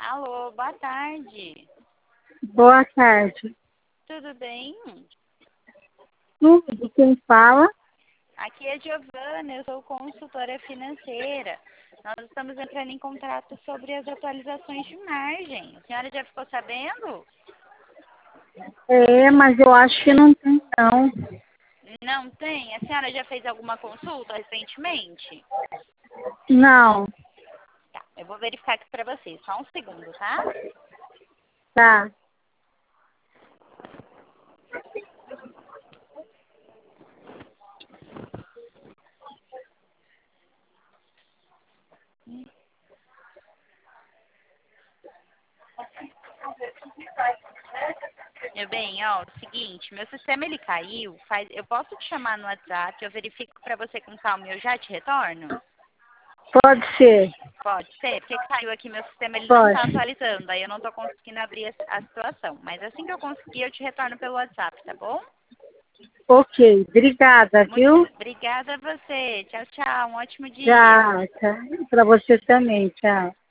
Alô, boa tarde. Boa tarde. Tudo bem? Tudo, quem fala? Aqui é Giovana, eu sou consultora financeira. Nós estamos entrando em contato sobre as atualizações de margem. A senhora já ficou sabendo? Mas eu acho que não tem não. Não tem? A senhora já fez alguma consulta recentemente? Não, Tá, eu vou verificar aqui para você. Só um segundo, tá? tá. Meu bem, ó, o seguinte, meu sistema ele caiu. Eu posso te chamar no WhatsApp, eu verifico para você com calma e eu já te retorno? Pode ser, Pode ser, porque caiu aqui meu sistema, ele não pode. tá atualizando, aí eu não tô conseguindo abrir a situação. Mas assim que eu conseguir, eu te retorno pelo WhatsApp, tá bom? Ok, obrigada, Muito viu? obrigada a você. Tchau, tchau. Um ótimo dia. Tchau, tchau. Para você também, tchau.